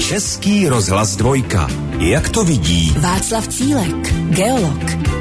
Český rozhlas 2. Jak to vidí Václav Cílek, geolog.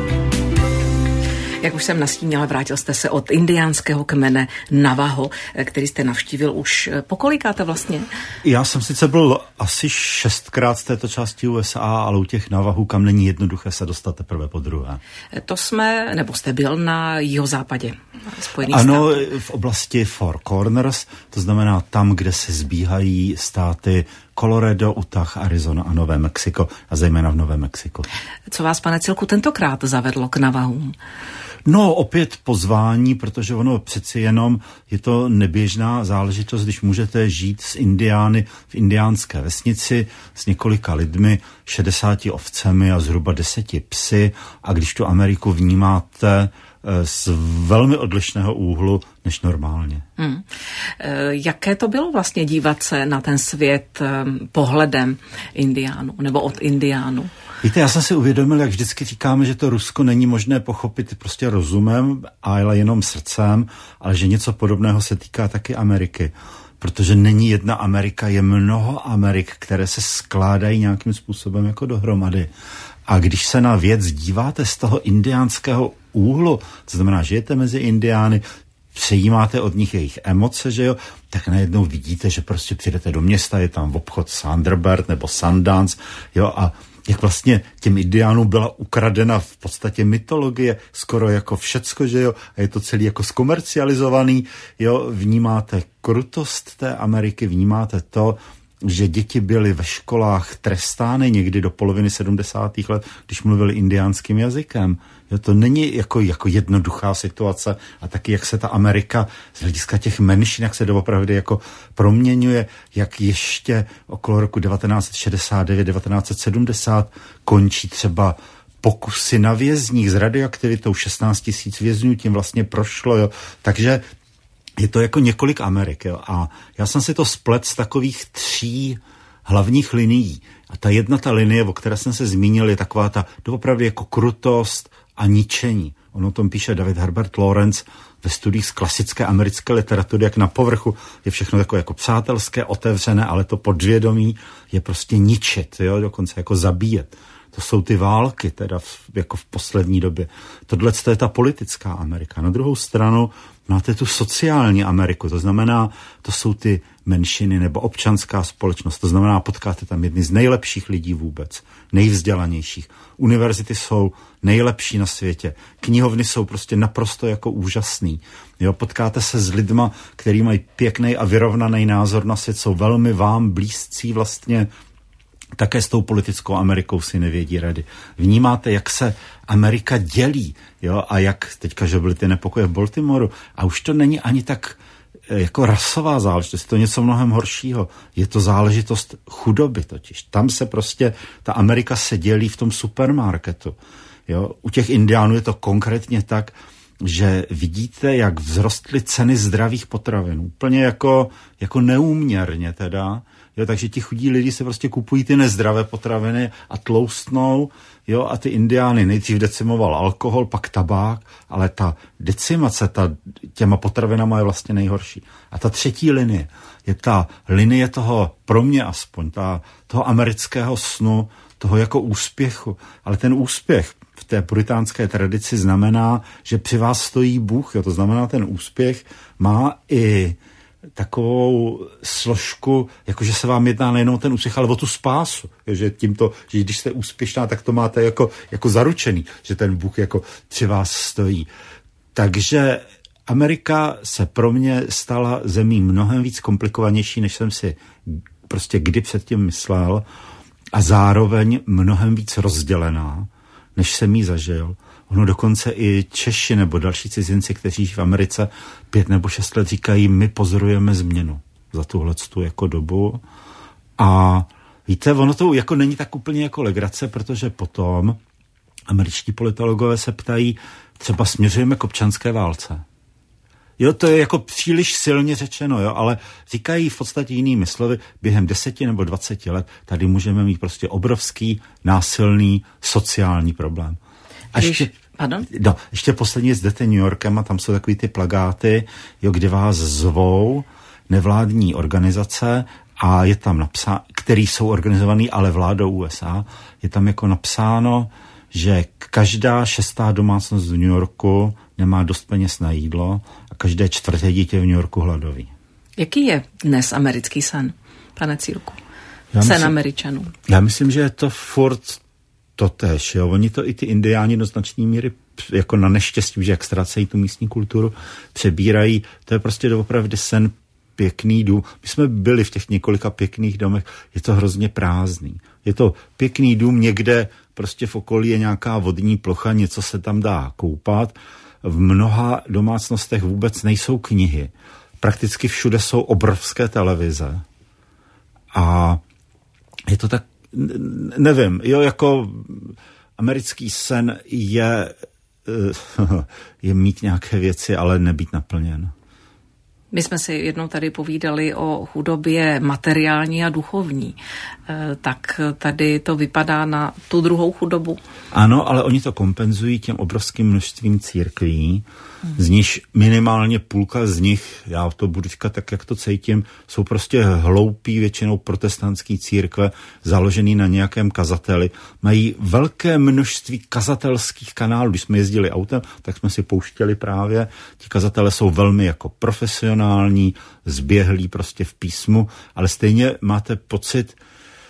Jak už jsem nastínila, vrátil jste se od indiánského kmene Navajo, který jste navštívil už pokolikáte vlastně? Já jsem sice byl asi 6krát z této části USA, ale u těch Navajo, kam není jednoduché se dostat teprve po druhé. To jste byl na jihozápadě Spojených států? Ano, v oblasti Four Corners, to znamená tam, kde se zbíhají státy Colorado, Utah, Arizona a Nové Mexiko, a zejména v Novém Mexiku. Co vás, pane Cilku, tentokrát zavedlo k Navahům? No, opět pozvání, protože ono přeci jenom je to neběžná záležitost, když můžete žít s indiány v indiánské vesnici s několika lidmi, 60 ovcemi a zhruba 10 psy, a když tu Ameriku vnímáte z velmi odlišného úhlu než normálně. Jaké to bylo vlastně dívat se na ten svět pohledem indiánů nebo od indiánů? Víte, já jsem si uvědomil, jak vždycky říkáme, že to Rusko není možné pochopit prostě rozumem, ale jenom srdcem, ale že něco podobného se týká taky Ameriky. Protože není jedna Amerika, je mnoho Amerik, které se skládají nějakým způsobem jako dohromady. A když se na věc díváte z toho indiánského úhlu, to znamená, žijete mezi indiány, přejímáte od nich jejich emoce, že jo, tak najednou vidíte, že prostě přijdete do města, je tam obchod Thunderbird nebo Sundance, jo, a jak vlastně těm indiánům byla ukradena v podstatě mytologie, skoro jako všecko, že jo, a je to celý jako zkomercializovaný, jo, vnímáte krutost té Ameriky, vnímáte to, že děti byly ve školách trestány někdy do poloviny 70. let, když mluvili indiánským jazykem. Jo, to není jako jednoduchá situace, a taky jak se ta Amerika z hlediska těch menšin, jak se doopravdy jako proměňuje, jak ještě okolo roku 1969, 1970 končí třeba pokusy na vězních s radioaktivitou, 16 000 vězňů tím vlastně prošlo, jo. Takže je to jako několik Amerik, jo. A já jsem si to splet z takových 3 hlavních linií. A ta linie, o které jsem se zmínil, je taková ta doopravdy jako krutost a ničení. On o tom píše David Herbert Lawrence ve studiích z klasické americké literatury, jak na povrchu je všechno takové jako přátelské, otevřené, ale to podvědomí je prostě ničit, jo, dokonce jako zabíjet. To jsou ty války, teda jako v poslední době. Tohle je ta politická Amerika. Na druhou stranu máte tu sociální Ameriku, to znamená, to jsou ty menšiny nebo občanská společnost, to znamená, potkáte tam jedny z nejlepších lidí vůbec, nejvzdělanějších. Univerzity jsou nejlepší na světě, knihovny jsou prostě naprosto jako úžasný. Jo, potkáte se s lidma, kteří mají pěkný a vyrovnaný názor na svět, jsou velmi vám blízcí vlastně. Také s tou politickou Amerikou si nevědí rady. Vnímáte, jak se Amerika dělí, jo, a jak teďka, že byly ty nepokoje v Baltimoru, a už to není ani tak jako rasová záležitost, je to něco mnohem horšího. Je to záležitost chudoby totiž. Tam se prostě, ta Amerika se dělí v tom supermarketu. Jo. U těch indiánů je to konkrétně tak, že vidíte, jak vzrostly ceny zdravých potravin. Úplně jako neúměrně teda. Jo, takže ti chudí lidi se prostě kupují ty nezdravé potraviny a tloustnou, jo, a ty indiány nejdřív decimoval alkohol, pak tabák, ale ta decimace těma potravinama je vlastně nejhorší. A ta třetí linie je ta linie toho, pro mě aspoň, toho amerického snu, toho jako úspěchu. Ale ten úspěch v té puritánské tradici znamená, že při vás stojí Bůh, jo, to znamená, ten úspěch má i takovou složku, jakože se vám jedná nejenom ten úspěch, ale o tu spásu. Že tímto, že když jste úspěšná, tak to máte jako zaručený, že ten Bůh jako při vás stojí. Takže Amerika se pro mě stala zemí mnohem víc komplikovanější, než jsem si prostě kdy předtím myslel, a zároveň mnohem víc rozdělená, než jsem jí zažil. Ono dokonce i Češi nebo další cizinci, kteří v Americe 5 nebo 6 let říkají, my pozorujeme změnu za tuhletu jako dobu. A víte, ono to jako není tak úplně jako legrace, protože potom američtí politologové se ptají, třeba směřujeme k občanské válce. Jo, to je jako příliš silně řečeno, jo, ale říkají v podstatě jinými slovy, během 10 nebo 20 let tady můžeme mít prostě obrovský, násilný sociální problém. A ještě poslední jdete New Yorkem a tam jsou takový ty plakáty, jo, kde vás zvou nevládní organizace a je tam napsáno, který jsou organizovaný ale vládou USA, je tam jako napsáno, že každá 6. domácnost v New Yorku nemá dost peněz na jídlo a každé 4. dítě v New Yorku hladový. Jaký je dnes americký sen, pane Cílku? Sen Američanů. Já myslím, že je to furt totéž. Jo? Oni to i ty indiáni do značné míry jako na neštěstí, že jak ztrácejí tu místní kulturu, přebírají. To je prostě doopravdy sen pěkný dům. My jsme byli v těch několika pěkných domech. Je to hrozně prázdný. Je to pěkný dům, někde prostě v okolí je nějaká vodní plocha, něco se tam dá koupat. V mnoha domácnostech vůbec nejsou knihy. Prakticky všude jsou obrovské televize. A je to tak, nevím, jo, jako americký sen je mít nějaké věci, ale nebýt naplněn. My jsme si jednou tady povídali o chudobě materiální a duchovní. Tak tady to vypadá na tu druhou chudobu. Ano, ale oni to kompenzují těm obrovským množstvím církví, z nich minimálně půlka z nich, já to budu říkat tak, jak to cítím, jsou prostě hloupí, většinou protestantský církve, založený na nějakém kazateli. Mají velké množství kazatelských kanálů. Když jsme jezdili autem, tak jsme si pouštěli právě. Ti kazatele jsou velmi jako profesionální, zběhlí prostě v písmu, ale stejně máte pocit,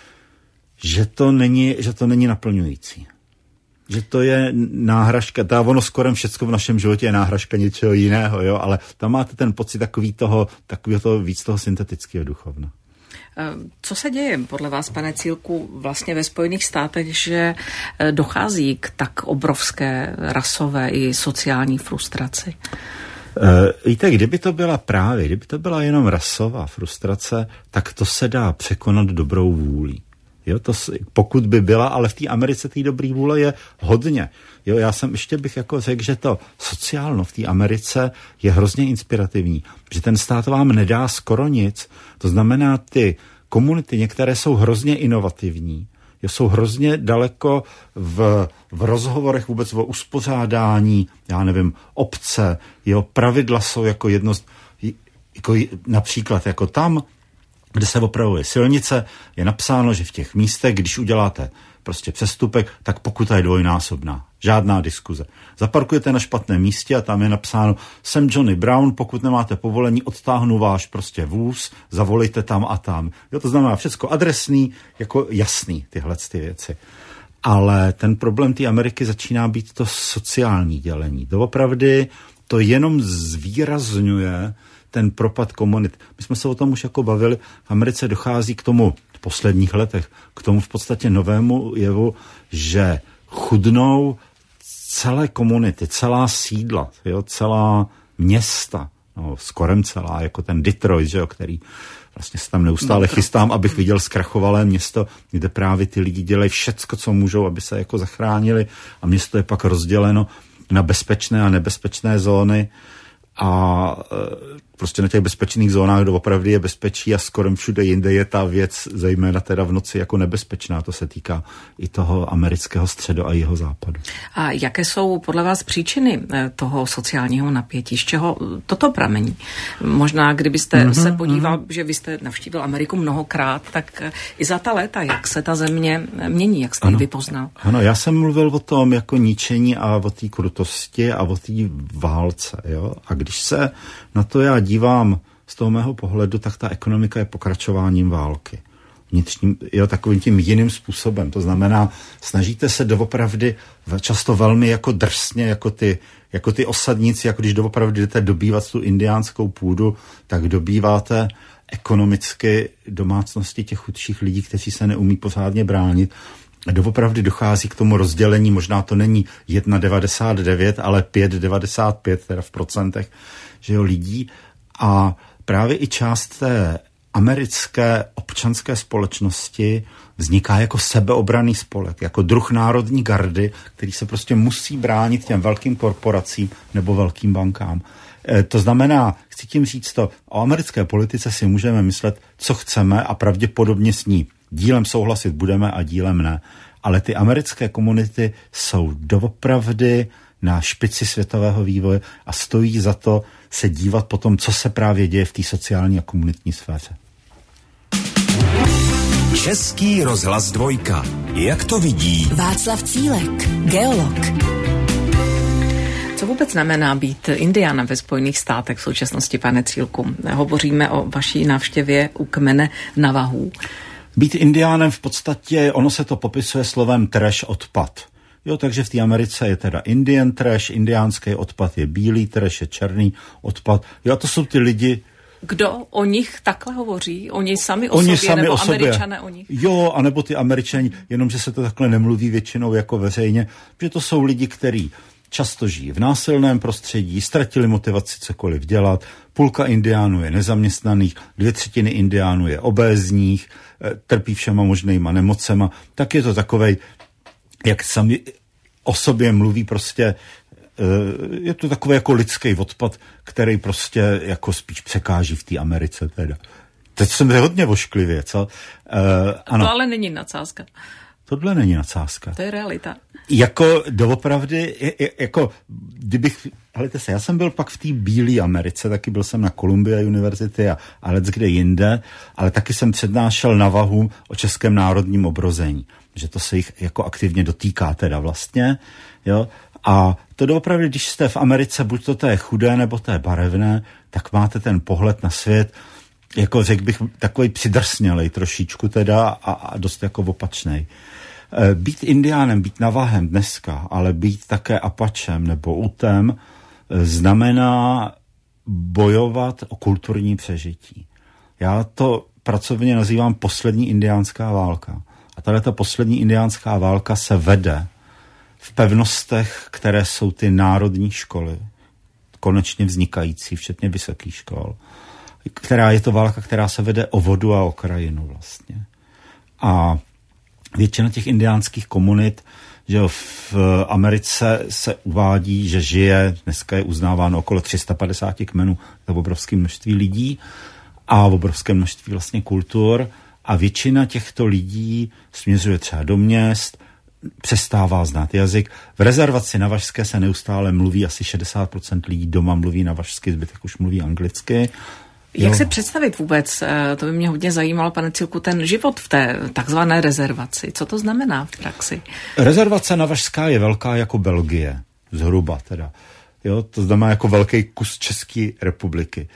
že to není naplňující. Že to je náhražka, ono skoro všecko v našem životě je náhražka něčeho jiného, jo, ale tam máte ten pocit takového toho víc toho syntetického duchovna. Co se děje podle vás, pane Cílku, vlastně ve Spojených státech, že dochází k tak obrovské rasové i sociální frustraci? Víte, kdyby to byla jenom rasová frustrace, tak to se dá překonat dobrou vůlí. Jo, pokud by byla, ale v té Americe té dobrý vůle je hodně. Jo, já bych jako řekl, že to sociálno v té Americe je hrozně inspirativní, že ten stát vám nedá skoro nic. To znamená, ty komunity některé jsou hrozně inovativní, jo, jsou hrozně daleko v rozhovorech vůbec o uspořádání, já nevím, obce, jo, pravidla jsou jako například jako tam, kde se opravuje silnice, je napsáno, že v těch místech, když uděláte prostě přestupek, tak pokuta je dvojnásobná. Žádná diskuze. Zaparkujete na špatném místě a tam je napsáno, jsem Johnny Brown, pokud nemáte povolení, odtáhnu váš prostě vůz, zavolejte tam a tam. Jo, to znamená všecko adresný, jako jasný tyhle ty věci. Ale ten problém té Ameriky začíná být to sociální dělení. Doopravdy to jenom zvýrazňuje ten propad komunit. My jsme se o tom už jako bavili. V Americe dochází k tomu v posledních letech, k tomu v podstatě novému jevu, že chudnou celé komunity, celá sídla, jo, celá města, no, skorem celá, jako ten Detroit, že jo, který vlastně se tam neustále chystám, abych viděl zkrachovalé město, kde právě ty lidi dělají všecko, co můžou, aby se jako zachránili a město je pak rozděleno na bezpečné a nebezpečné zóny a prostě na těch bezpečných zónách, kde opravdu je bezpečí a skoro všude jinde je ta věc, zejména teda v noci, jako nebezpečná. To se týká i toho amerického středu a jeho západu. A jaké jsou podle vás příčiny toho sociálního napětí? Z čeho toto pramení? Možná, kdybyste se podíval, že vy jste navštívil Ameriku mnohokrát, tak i za ta léta, jak se ta země mění, jak jste ji vypoznal? Ano, já jsem mluvil o tom jako ničení a o té krutosti a o té válce. Jo? A když se na to já dívám z toho mého pohledu, tak ta ekonomika je pokračováním války. Vnitřním, jo, takovým tím jiným způsobem. To znamená, snažíte se doopravdy často velmi jako drsně, jako ty osadníci, jako když doopravdy jdete dobývat tu indiánskou půdu, tak dobýváte ekonomicky domácnosti těch chudších lidí, kteří se neumí pořádně bránit. Doopravdy dochází k tomu rozdělení, možná to není 1,99, ale 5,95, teda v procentech, že jo, lidí. A právě i část té americké občanské společnosti vzniká jako sebeobranný spolek, jako druh národní gardy, který se prostě musí bránit těm velkým korporacím nebo velkým bankám. To znamená, chci tím říct to, o americké politice si můžeme myslet, co chceme a pravděpodobně s ní dílem souhlasit budeme a dílem ne. Ale ty americké komunity jsou doopravdy na špici světového vývoje a stojí za to se dívat po tom, co se právě děje v té sociální a komunitní sféře. Český rozhlas Dvojka. Jak to vidí Václav Cílek, geolog. Co vůbec znamená být indiánem ve Spojených státech v současnosti, pane Cílku? Hovoříme o vaší návštěvě u kmene Navahů. Být indiánem v podstatě, ono se to popisuje slovem trash odpad. Jo, takže v té Americe je teda Indian trash, indiánský odpad je bílý trash, je černý odpad. Jo, a to jsou ty lidi. Kdo o nich takhle hovoří? Oni sami o sobě, nebo Američané o nich? Jo, anebo ty Američani, jenomže se to takhle nemluví většinou jako veřejně, že to jsou lidi, kteří často žijí v násilném prostředí, ztratili motivaci cokoliv dělat, půlka indiánů je nezaměstnaných, 2/3 indiánů je obézních, trpí všema možnýma nemocema, tak je to takovej, jak sami o sobě mluví prostě, je to takový jako lidský odpad, který prostě jako spíš překáží v té Americe teda. Teď jsem hodně vošklivě, co? Ano. To ale není nadsázka. Tohle není nadsázka. To je realita. Jako doopravdy, jako kdybych, helejte se, já jsem byl pak v té bílé Americe, taky byl jsem na Columbia University a leckde jinde, ale taky jsem přednášel Navahům o českém národním obrození, že to se jich jako aktivně dotýká teda vlastně, jo. A to doopravdy, když jste v Americe, buď to je chudé, nebo to je barevné, tak máte ten pohled na svět, jako řekl bych, takový přidrsnělej trošičku teda a dost jako opačnej. Být indiánem, být Navahem dneska, ale být také Apačem nebo Utem, znamená bojovat o kulturní přežití. Já to pracovně nazývám poslední indiánská válka. A tato poslední indiánská válka se vede v pevnostech, které jsou ty národní školy, konečně vznikající, včetně vysokých škol, která je to válka, která se vede o vodu a o krajinu vlastně. A většina těch indiánských komunit, že v Americe se uvádí, že žije, dneska je uznáváno okolo 350 kmenů, to obrovské množství lidí a obrovské množství vlastně kultur a většina těchto lidí směřuje třeba do měst, přestává znát jazyk. V rezervaci navažské se neustále mluví, asi 60% lidí doma mluví navažsky, zbytek už mluví anglicky. Jak se představit vůbec, to by mě hodně zajímalo, pane Cílku, ten život v té takzvané rezervaci? Co to znamená v praxi? Rezervace navažská je velká jako Belgie, zhruba teda. Jo, to znamená jako velký kus České republiky.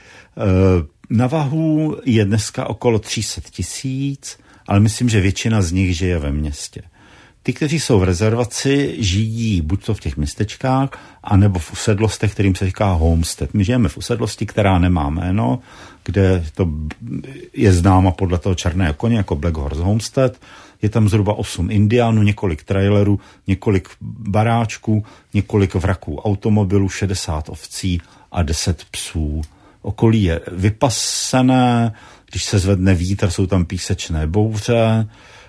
Navahů je dneska okolo 300 000, ale myslím, že většina z nich žije ve městě. Ty, kteří jsou v rezervaci, žijí buď to v těch městečkách, anebo v usedlostech, kterým se říká homestead. My žijeme v usedlosti, která nemá jméno, kde to je známa podle toho černého koně jako Black Horse Homestead. Je tam zhruba 8 indiánů, několik trailerů, několik baráčků, několik vraků automobilů, 60 ovcí a 10 psů. Okolí je vypasené, když se zvedne vítr, jsou tam písečné bouře.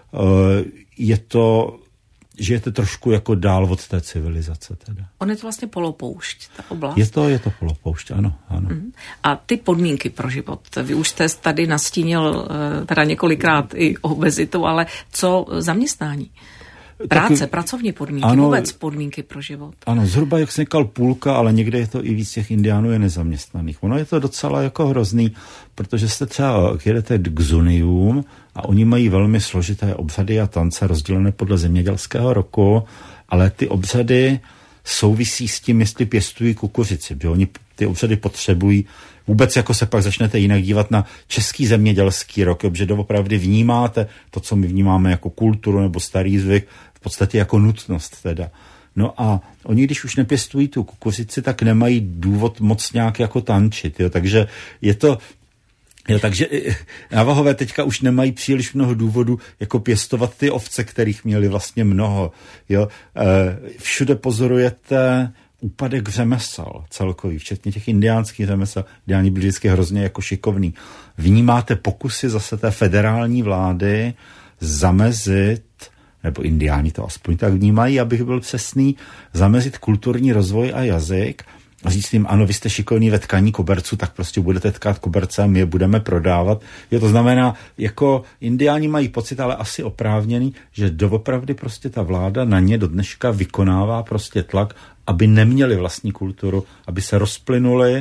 Žijete trošku jako dál od té civilizace teda. On je to vlastně polopoušť, ta oblast? Je to polopoušť, ano. A ty podmínky pro život? Vy už jste tady nastínil teda několikrát i obezitu, ale co zaměstnání? Práce, pracovní podmínky, ano, vůbec podmínky pro život. Ano, zhruba, jak jsem říkal, půlka, ale někde je to i víc těch indiánů je nezaměstnaných. Ono je to docela jako hrozný, protože jste třeba jedete k Zuniům a oni mají velmi složité obřady a tance rozdělené podle zemědělského roku, ale ty obřady souvisí s tím, jestli pěstují kukuřici, protože oni ty obřady potřebují. Vůbec jako se pak začnete jinak dívat na český zemědělský rok, protože doopravdy vnímáte to, co my vnímáme jako kulturu nebo starý zvyk, v podstatě jako nutnost teda. No a oni, když už nepěstují tu kukuřici, tak nemají důvod moc nějak jako tančit, jo, takže je to... Jo, takže Navahové teďka už nemají příliš mnoho důvodů jako pěstovat ty ovce, kterých měli vlastně mnoho. Jo. Všude pozorujete úpadek řemesel celkový, včetně těch indiánských řemesel. Indiáni byli vždycky hrozně jako šikovný. Vnímáte pokusy zase té federální vlády zamezit, nebo indiáni to aspoň tak vnímají, abych byl přesný, zamezit kulturní rozvoj a jazyk, a říct jim, ano, vy jste šikovní ve tkaní koberců, tak prostě budete tkát koberce a my je budeme prodávat. Jo, to znamená, jako indiáni mají pocit, ale asi oprávněný, že doopravdy prostě ta vláda na ně do dneška vykonává prostě tlak, aby neměli vlastní kulturu, aby se rozplynuli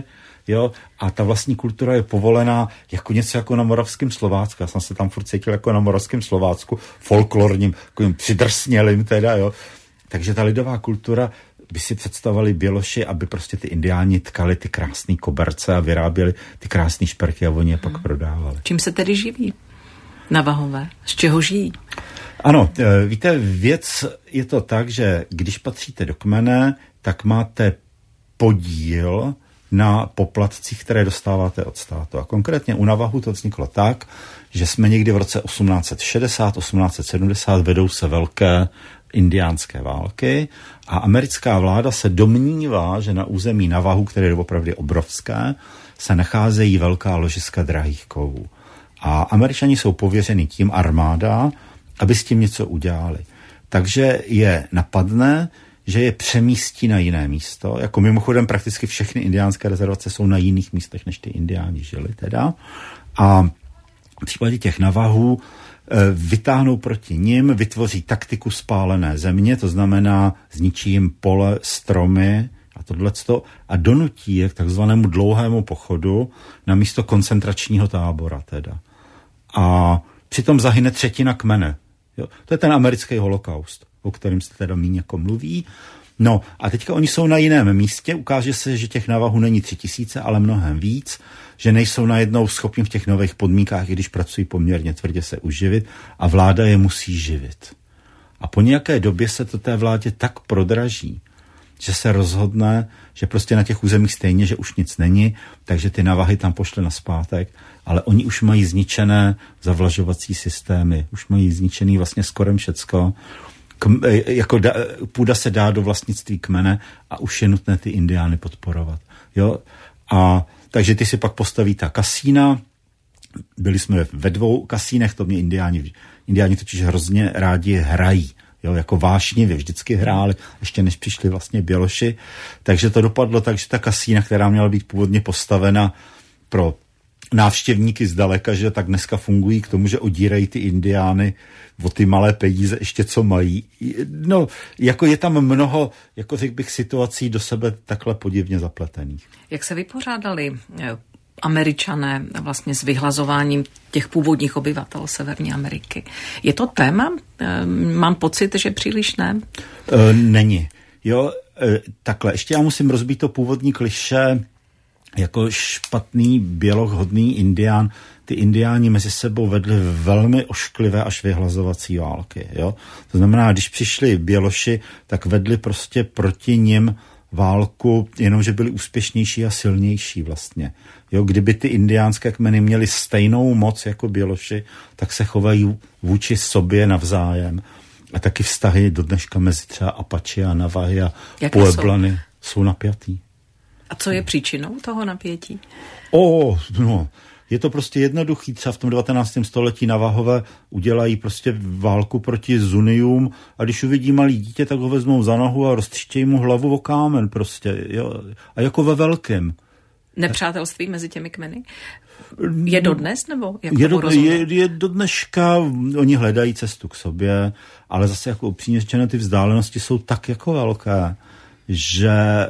jo, a ta vlastní kultura je povolená jako něco jako na moravském Slovácku. Já jsem se tam furt cítil jako na moravském Slovácku, folklorním, takovým přidrsnělým teda, jo. Takže ta lidová kultura by si představovali Běloši, aby prostě ty indiáni tkali ty krásné koberce a vyráběli ty krásné šperky a oni je pak prodávali. Čím se tedy živí Navahové? Z čeho žijí? Ano, víte, věc je to tak, že když patříte do kmene, tak máte podíl na poplatcích, které dostáváte od státu. A konkrétně u Navahu to vzniklo tak, že jsme někdy v roce 1860, 1870 vedou se velké indiánské války a americká vláda se domnívá, že na území Navahu, které je opravdu obrovské, se nacházejí velká ložiska drahých kovů. A Američani jsou pověřeni tím, armáda, aby s tím něco udělali. Takže je napadne, že je přemístí na jiné místo. Jako mimochodem prakticky všechny indiánské rezervace jsou na jiných místech, než ty indiáni žili teda. A v případě těch Navahů vytáhnou proti nim, vytvoří taktiku spálené země, to znamená zničí jim pole, stromy a tohleto a donutí je k takzvanému dlouhému pochodu na místo koncentračního tábora teda. A přitom zahyne 1/3 kmene. Jo? To je ten americký holokaust, o kterém se teda míň jako mluví. No a teďka oni jsou na jiném místě, ukáže se, že těch Navahů není 3000, ale mnohem víc, že nejsou najednou schopni v těch nových podmínkách, i když pracují poměrně tvrdě, se uživit a vláda je musí živit. A po nějaké době se to té vládě tak prodraží, že se rozhodne, že prostě na těch územích stejně, že už nic není, takže ty Navahy tam pošle nazpátek, ale oni už mají zničené zavlažovací systémy, už mají zničený vlastně skorem všecko. Půda se dá do vlastnictví kmene a už je nutné ty indiány podporovat. Jo? A takže ty si pak postaví ta kasína. Byli jsme ve 2 kasínech, to mě indiáni totiž hrozně rádi hrají. Jo, jako vášnivě vždycky hráli, ještě než přišli vlastně Běloši. Takže to dopadlo tak, že ta kasína, která měla být původně postavena pro návštěvníky zdaleka, že tak dneska fungují k tomu, že odírají ty indiány o ty malé peníze ještě, co mají. No, jako je tam mnoho, jako řekl bych, situací do sebe takhle podivně zapletených. Jak se vypořádali Američané vlastně s vyhlazováním těch původních obyvatel Severní Ameriky? Je to téma? Mám pocit, že příliš ne. Není. Jo, takhle. Ještě já musím rozbít to původní klišé jako špatný běloch, hodný indián. Ty indiáni mezi sebou vedli velmi ošklivé až vyhlazovací války. Jo? To znamená, když přišli Běloši, tak vedli prostě proti nim válku, jenomže byli úspěšnější a silnější vlastně. Jo, kdyby ty indiánské kmeny měly stejnou moc jako Běloši, tak se chovají vůči sobě navzájem. A taky vztahy do dneška mezi třeba Apache a Navahy a Pueblany jsou napjatý. A co je příčinou toho napětí? No, je to prostě jednoduchý. Třeba v tom 19. století Navahové udělají prostě válku proti Zuniům a když uvidí malý dítě, tak ho vezmou za nohu a roztříštějí mu hlavu o kámen prostě. Jo. A jako ve velkém. Nepřátelství mezi těmi kmeny? Je dodnes, nebo jak je do dneška, oni hledají cestu k sobě, ale zase jako upřímně řečeno, ty vzdálenosti jsou tak jako velké, že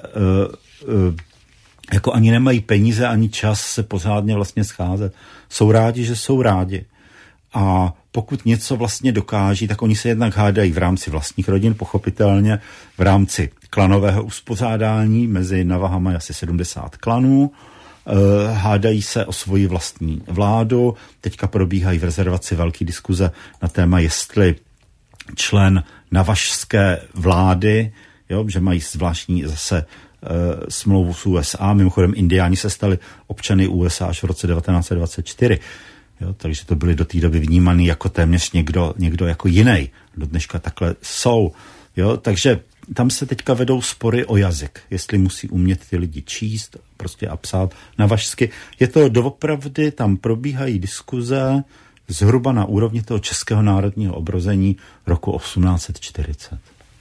jako ani nemají peníze, ani čas se pořádně vlastně scházet. Jsou rádi, že jsou rádi. A pokud něco vlastně dokáží, tak oni se jednak hádají v rámci vlastních rodin, pochopitelně, v rámci klanového uspořádání, mezi Navahama je asi 70 klanů, hádají se o svoji vlastní vládu, teďka probíhají v rezervaci velký diskuze na téma, jestli člen navašské vlády, jo, že mají zvláštní zase smlouvu s USA, mimochodem indiáni se stali občany USA až v roce 1924, jo, takže to byli do té doby vnímaný jako téměř někdo jako jiný. Do dneška takhle jsou. Jo, takže tam se teďka vedou spory o jazyk, jestli musí umět ty lidi číst prostě a psát navašsky. Je to doopravdy, tam probíhají diskuze zhruba na úrovni toho českého národního obrození roku 1840.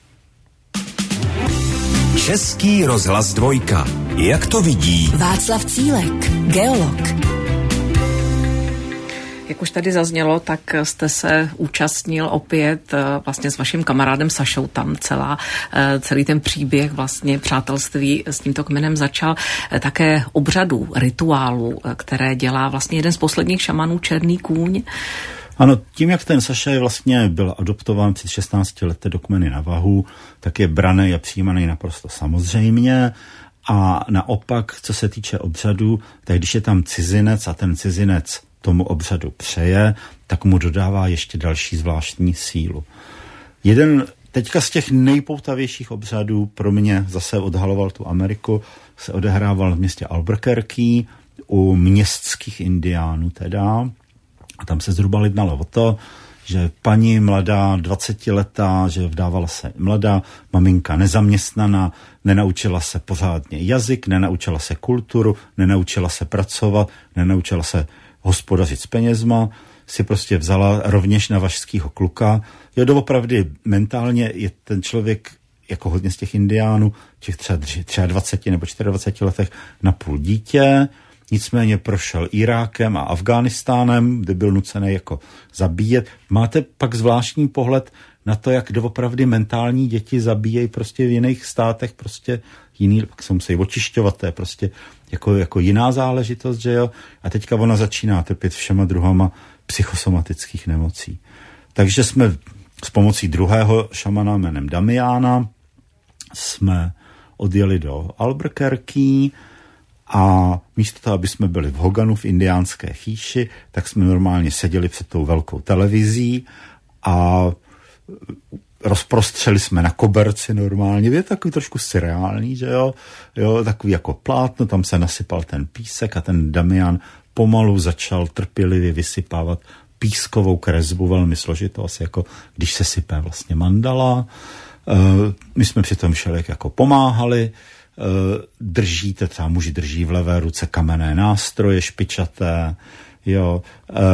Český rozhlas 2. Jak to vidí? Václav Cílek, geolog. Jak už tady zaznělo, tak jste se účastnil opět vlastně s vaším kamarádem Sašou, tam celý ten příběh vlastně přátelství s tímto kmenem začal, také obřadů, rituálů, které dělá vlastně jeden z posledních šamanů, Černý kůň. Ano, tím, jak ten Saša vlastně byl adoptován před 16 lety do kmeny Navahu, tak je braný a přijímaný naprosto samozřejmě. A naopak, co se týče obřadu, tak když je tam cizinec a ten cizinec tomu obřadu přeje, tak mu dodává ještě další zvláštní sílu. Jeden teďka z těch nejpoutavějších obřadů pro mě zase odhaloval tu Ameriku, se odehrával v městě Albuquerque u městských indiánů teda. A tam se zhruba jednalo o to, že paní mladá, 20letá, že vdávala se mladá, maminka nezaměstnaná, nenaučila se pořádně jazyk, nenaučila se kulturu, nenaučila se pracovat, nenaučila se hospodařit s penězma, si prostě vzala rovněž navažského kluka. Jo, doopravdy mentálně je ten člověk, jako hodně z těch indiánů, těch třeba 23 nebo 24 letech, napůl dítě. Nicméně prošel Irákem a Afghánistánem, kde byl nucený jako zabíjet. Máte pak zvláštní pohled na to, jak doopravdy mentální děti zabíjejí prostě v jiných státech, prostě jiný, pak se musí očišťovat, to je prostě jako jiná záležitost, že jo. A teďka ona začíná trpět všema druhama psychosomatických nemocí. Takže jsme s pomocí druhého šamana jménem Damiana jsme odjeli do Albuquerque a místo toho, aby jsme byli v Hoganu v indiánské chýši, tak jsme normálně seděli před tou velkou televizí a rozprostřeli jsme na koberci normálně. Je takový trošku surreální, že jo? Jo, takový jako plátno, tam se nasypal ten písek a ten Damian pomalu začal trpělivě vysypávat pískovou kresbu, velmi složitou, asi jako když se sypé vlastně mandala. My jsme při tom všelijak jako pomáhali. Držíte, třeba muži drží v levé ruce kamenné nástroje špičaté, jo.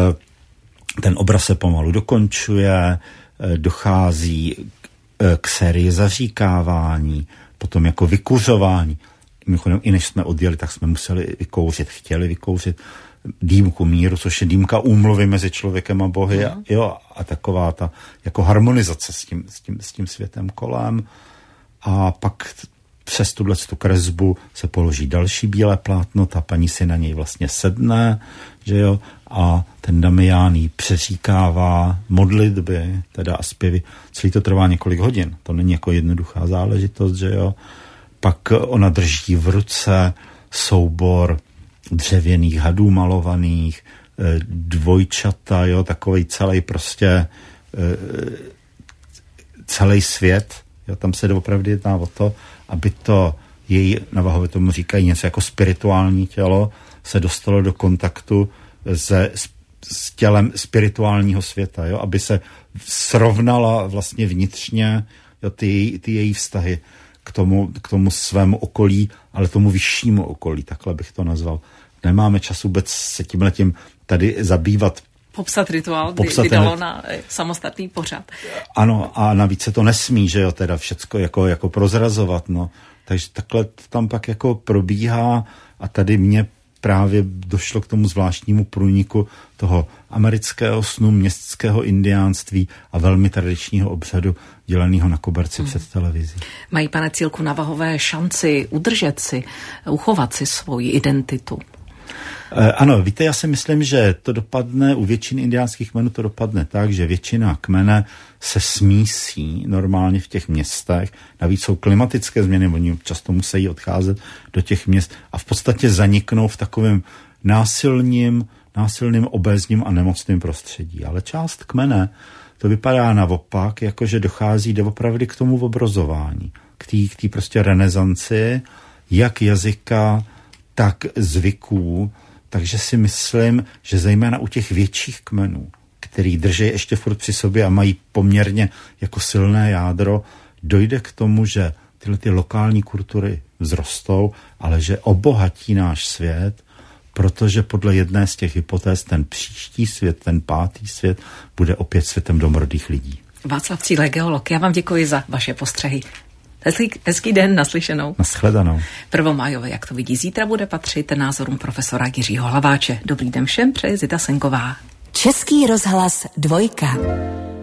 Ten obraz se pomalu dokončuje, dochází k sérii zaříkávání, potom jako vykuřování. Mimochodem, i než jsme odjeli, tak jsme museli chtěli vykouřit dýmku míru, což je dýmka úmluvy mezi člověkem a bohy, a taková ta jako harmonizace s tím světem kolem. A pak přes tu kresbu se položí další bílé plátno, ta paní si na něj vlastně sedne, že jo, a ten Damián jí přeříkává modlitby, teda a zpěvy. Celý to trvá několik hodin, to není jako jednoduchá záležitost, že jo. Pak ona drží v ruce soubor dřevěných hadů malovaných, dvojčata, jo, takovej celý prostě celý svět, jo, tam se opravdu jedná o to, aby to její, Navahově tomu říkají něco jako spirituální tělo, se dostalo do kontaktu s tělem spirituálního světa, jo, aby se srovnala vlastně vnitřně, jo, ty její vztahy k tomu svému okolí, ale tomu vyššímu okolí, takhle bych to nazval. Nemáme čas vůbec se tímhletím tady zabývat. Popsat rituál, vydalo na samostatný pořad. Ano, a navíc se to nesmí, že jo, teda všecko jako prozrazovat, no. Takže takhle tam pak jako probíhá a tady mě právě došlo k tomu zvláštnímu průniku toho amerického snu, městského indiánství a velmi tradičního obřadu dělaného na koberci před televizí. Mají, pane Cílku, Navahové šanci udržet si, uchovat si svoji identitu? Ano, víte, já si myslím, že to dopadne, u většiny indiánských kmenů to dopadne tak, že většina kmene se smísí normálně v těch městech. Navíc jsou klimatické změny, oni často musí odcházet do těch měst a v podstatě zaniknou v takovém násilným, obézním a nemocným prostředí. Ale část kmene, to vypadá naopak, jakože dochází doopravdy k tomu obrazování, k té prostě renesanci, jak jazyka, tak zvyků. Takže si myslím, že zejména u těch větších kmenů, který drží ještě furt při sobě a mají poměrně jako silné jádro, dojde k tomu, že tyhle ty lokální kultury vzrostou, ale že obohatí náš svět, protože podle jedné z těch hypotéz ten příští svět, ten pátý svět, bude opět světem domorodých lidí. Václav Cílek, geolog, já vám děkuji za vaše postřehy. Hezký den, naslyšenou. Nashledanou. Prvomájové, jak to vidí, zítra bude patřit názorům profesora Jiřího Hlaváče. Dobrý den všem, přeje Zita Senková. Český rozhlas 2.